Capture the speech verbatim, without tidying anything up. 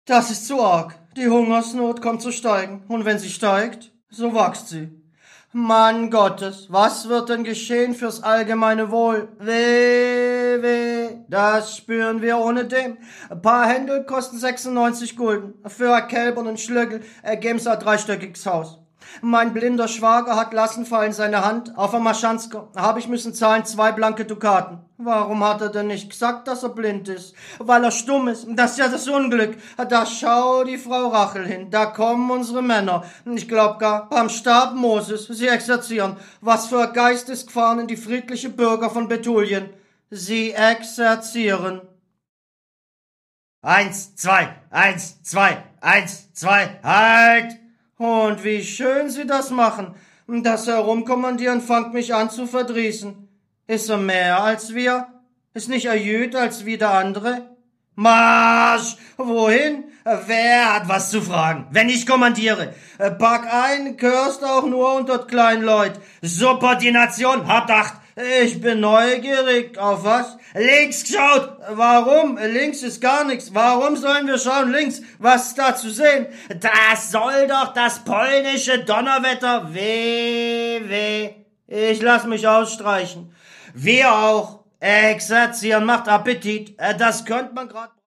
Das ist zu arg. Die Hungersnot kommt zu steigen. Und wenn sie steigt, so wächst sie. Mann Gottes, was wird denn geschehen fürs allgemeine Wohl? Weh, weh, das spüren wir ohnedem. Ein paar Händel kosten sechsundneunzig Gulden. Für ein Kälb und ein Schlögel ergeben's ein dreistöckiges Haus. Mein blinder Schwager hat lassen fallen seine Hand auf ein Maschanzko. Hab ich müssen zahlen zwei blanke Dukaten. Warum hat er denn nicht gesagt, dass er blind ist? Weil er stumm ist. Das ist ja das Unglück. Da schau die Frau Rachel hin. Da kommen unsere Männer. Ich glaub gar, beim Stab Moses. Sie exerzieren. Was für ein Geist ist gefahren in die friedliche Bürger von Betulien. Sie exerzieren. Eins, zwei, eins, zwei, eins, zwei, halt! Und wie schön sie das machen. Das Herumkommandieren fangt mich an zu verdrießen. Ist er mehr als wir? Ist nicht er jüd als wie der andere? Marsch! Wohin? Wer hat was zu fragen? Wenn ich kommandiere. Pack ein, gehörst auch nur unter kleinen Leut. Subordination, habt Acht! Ich bin neugierig. Auf was? Links geschaut. Warum? Links ist gar nichts. Warum sollen wir schauen links? Was ist da zu sehen? Das soll doch das polnische Donnerwetter. Weh, weh. Ich lass mich ausstreichen. Wir auch. Exerzieren macht Appetit. Das könnte man grad